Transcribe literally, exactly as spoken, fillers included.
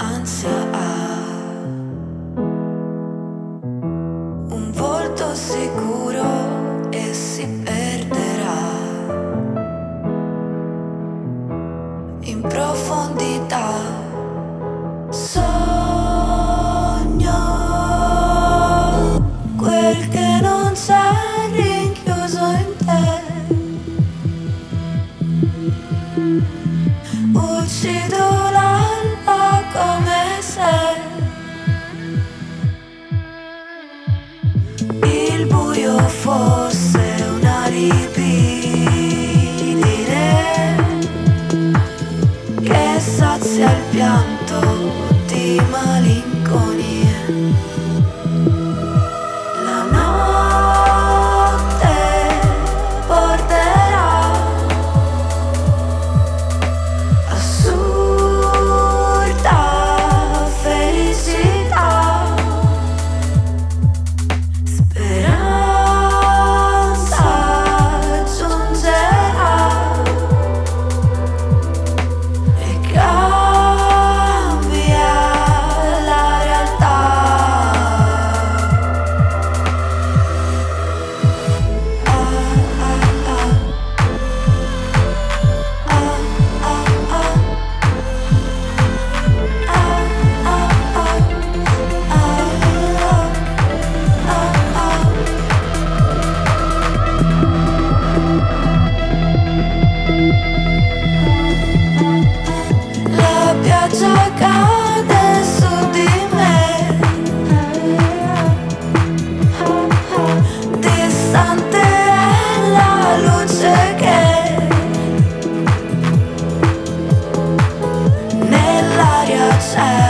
ansia ha un volto sicuro e si perderà in profondità. Sogno quel che non c'è rinchiuso in te. Uccido l'alba come se il buio fosse una libidine che sazia il pianto di malinconie. La notte porterà assurda felicità, speranza giungerà e cambia la realtà. Ah, ah, ah. Ah, ah, ah. La pioggia cade su di me, distante è la luce che nell'aria c'è.